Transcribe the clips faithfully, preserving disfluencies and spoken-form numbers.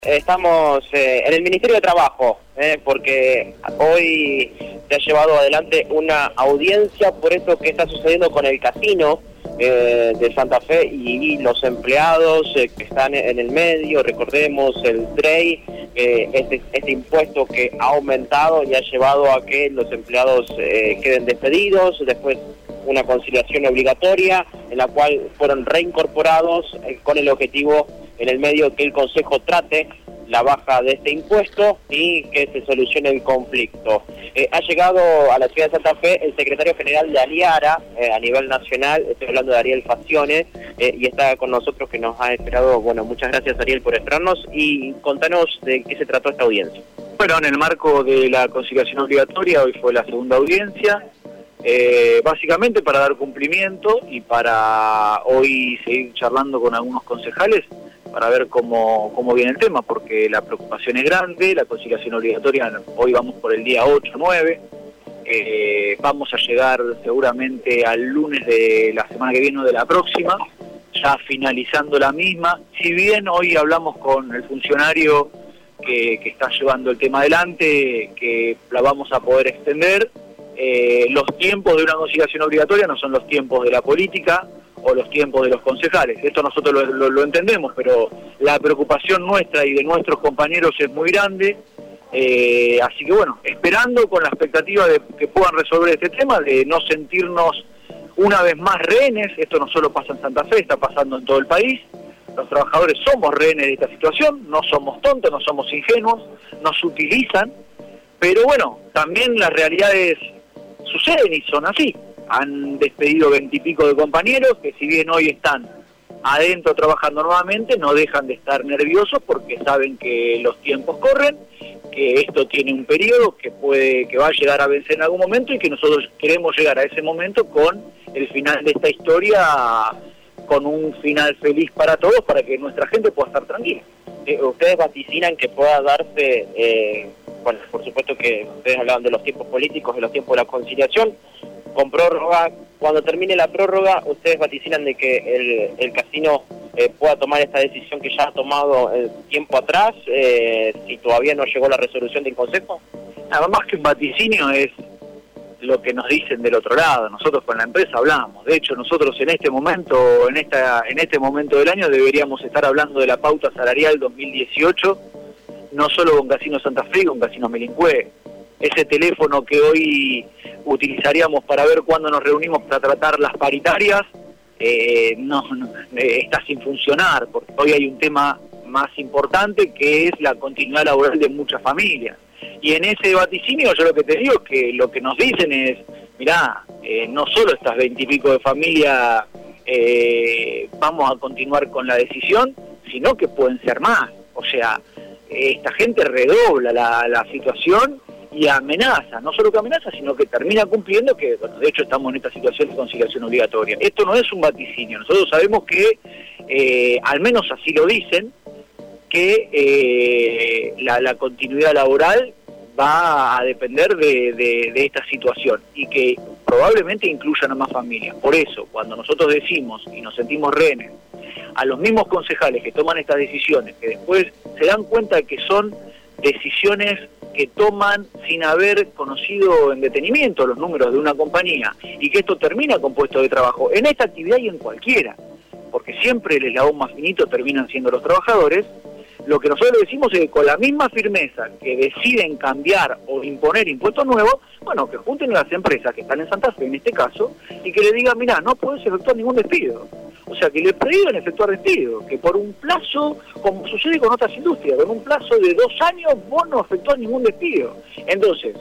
Estamos eh, en el Ministerio de Trabajo, eh, porque hoy se ha llevado adelante una audiencia por esto que está sucediendo con el casino eh, de Santa Fe y, y los empleados eh, que están en el medio. Recordemos el D R E I, eh, este, este impuesto que ha aumentado y ha llevado a que los empleados eh, queden despedidos, después una conciliación obligatoria en la cual fueron reincorporados eh, con el objetivo en el medio que el Consejo trate la baja de este impuesto y que se solucione el conflicto. Eh, ha llegado a la ciudad de Santa Fe el secretario general de Aliara eh, a nivel nacional, estoy hablando de Ariel Faciones, eh, y está con nosotros, que nos ha esperado. Bueno, muchas gracias, Ariel, por esperarnos, y contanos de qué se trató esta audiencia. Bueno, en el marco de la conciliación obligatoria, hoy fue la segunda audiencia, eh, básicamente para dar cumplimiento y para hoy seguir charlando con algunos concejales para ver cómo, cómo viene el tema, porque la preocupación es grande. La conciliación obligatoria, hoy vamos por el día ocho nueve, eh, vamos a llegar seguramente al lunes de la semana que viene o de la próxima, ya finalizando la misma. Si bien hoy hablamos con el funcionario que, que está llevando el tema adelante, que la vamos a poder extender, eh, los tiempos de una conciliación obligatoria no son los tiempos de la política o los tiempos de los concejales. Esto nosotros lo, lo, lo entendemos, pero la preocupación nuestra y de nuestros compañeros es muy grande, eh, así que bueno, esperando con la expectativa de que puedan resolver este tema, de no sentirnos una vez más rehenes. Esto no solo pasa en Santa Fe, está pasando en todo el país. Los trabajadores somos rehenes de esta situación, no somos tontos, no somos ingenuos, nos utilizan, pero bueno, también las realidades suceden y son así. Han despedido veintipico de compañeros que, si bien hoy están adentro trabajando nuevamente, no dejan de estar nerviosos porque saben que los tiempos corren, que esto tiene un periodo que puede que va a llegar a vencer en algún momento y que nosotros queremos llegar a ese momento con el final de esta historia, con un final feliz para todos, para que nuestra gente pueda estar tranquila. Eh, ¿Ustedes vaticinan que pueda darse, eh, bueno, por supuesto que ustedes hablaban de los tiempos políticos, de los tiempos de la conciliación, con prórroga, cuando termine la prórroga, ustedes vaticinan de que el, el casino eh, pueda tomar esta decisión que ya ha tomado el tiempo atrás, eh, si todavía no llegó la resolución del Consejo? Nada más que un vaticinio es lo que nos dicen del otro lado. Nosotros con la empresa hablamos. De hecho, nosotros en este momento, en esta, en este momento del año, deberíamos estar hablando de la pauta salarial dos mil dieciocho, no solo con Casino Santa Fe, con Casino Melincue. Ese teléfono que hoy utilizaríamos para ver cuándo nos reunimos para tratar las paritarias, eh, no, no eh, está sin funcionar, porque hoy hay un tema más importante que es la continuidad laboral de muchas familias. Y en ese vaticinio yo lo que te digo es que lo que nos dicen es, mirá, eh, no solo estas veintipico de familias eh, vamos a continuar con la decisión, sino que pueden ser más. O sea, esta gente redobla la, la situación y amenaza, no solo que amenaza, sino que termina cumpliendo, que bueno, de hecho estamos en esta situación de conciliación obligatoria. Esto no es un vaticinio, nosotros sabemos que, eh, al menos así lo dicen, que eh, la, la continuidad laboral va a depender de, de, de esta situación y que probablemente incluyan a más familias. Por eso, cuando nosotros decimos y nos sentimos rehenes a los mismos concejales que toman estas decisiones, que después se dan cuenta de que son decisiones que toman sin haber conocido en detenimiento los números de una compañía y que esto termina con puestos de trabajo en esta actividad y en cualquiera, porque siempre el eslabón más finito terminan siendo los trabajadores. Lo que nosotros decimos es que con la misma firmeza que deciden cambiar o imponer impuestos nuevos, bueno, que junten a las empresas que están en Santa Fe en este caso y que le digan, mirá, no podés efectuar ningún despido. O sea, que le prohíban efectuar despido, que por un plazo, como sucede con otras industrias, con un plazo de dos años vos no efectuás ningún despido. Entonces,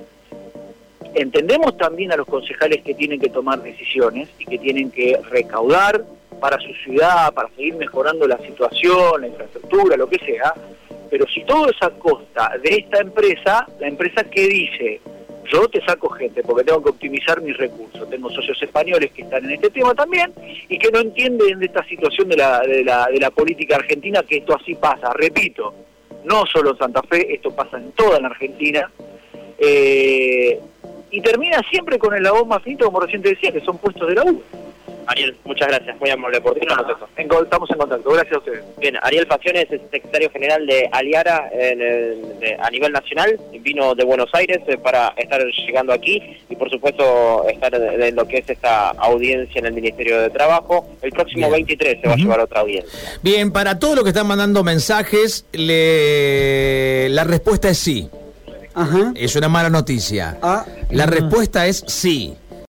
entendemos también a los concejales que tienen que tomar decisiones y que tienen que recaudar para su ciudad, para seguir mejorando la situación, la infraestructura, lo que sea, pero si todo es a costa de esta empresa, la empresa que dice, yo te saco gente porque tengo que optimizar mis recursos, tengo socios españoles que están en este tema también y que no entienden de esta situación de la, de la, de la política argentina, que esto así pasa, repito, no solo en Santa Fe, esto pasa en toda la Argentina, eh, y termina siempre con el eslabón más finito, como recién te decía, que son puestos de laburo. Ariel, muchas gracias, muy amable por tu contacto. Estamos en contacto, gracias a ustedes. Bien, Ariel Faciones es secretario general de Aliara en el, de, a nivel nacional, vino de Buenos Aires eh, para estar llegando aquí y por supuesto estar en lo que es esta audiencia en el Ministerio de Trabajo. El próximo Bien. veintitrés se va uh-huh. a llevar otra audiencia. Bien, para todos los que están mandando mensajes, le... la respuesta es sí. Ajá. Es una mala noticia. Ah, la uh-huh. respuesta es sí.